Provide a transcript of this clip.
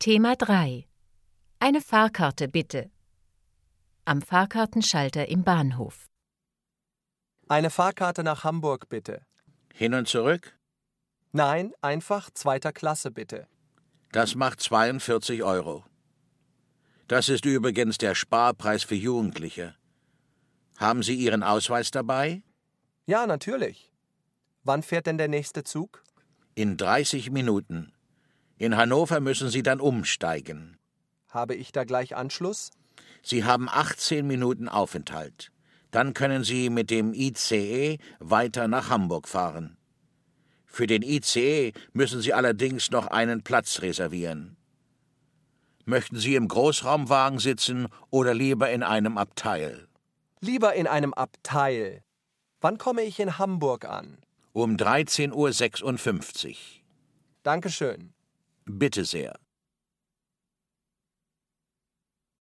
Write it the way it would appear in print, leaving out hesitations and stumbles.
Thema 3. Eine Fahrkarte bitte. Am Fahrkartenschalter im Bahnhof. Eine Fahrkarte nach Hamburg, bitte. Hin und zurück? Nein, einfach 2. Klasse, bitte. Das macht 42 €. Das ist übrigens der Sparpreis für Jugendliche. Haben Sie Ihren Ausweis dabei? Ja, natürlich. Wann fährt denn der nächste Zug? In 30 Minuten. In Hannover müssen Sie dann umsteigen. Habe ich da gleich Anschluss? Sie haben 18 Minuten Aufenthalt. Dann können Sie mit dem ICE weiter nach Hamburg fahren. Für den ICE müssen Sie allerdings noch einen Platz reservieren. Möchten Sie im Großraumwagen sitzen oder lieber in einem Abteil? Lieber in einem Abteil. Wann komme ich in Hamburg an? Um 13:56 Uhr. Dankeschön. Bitte sehr.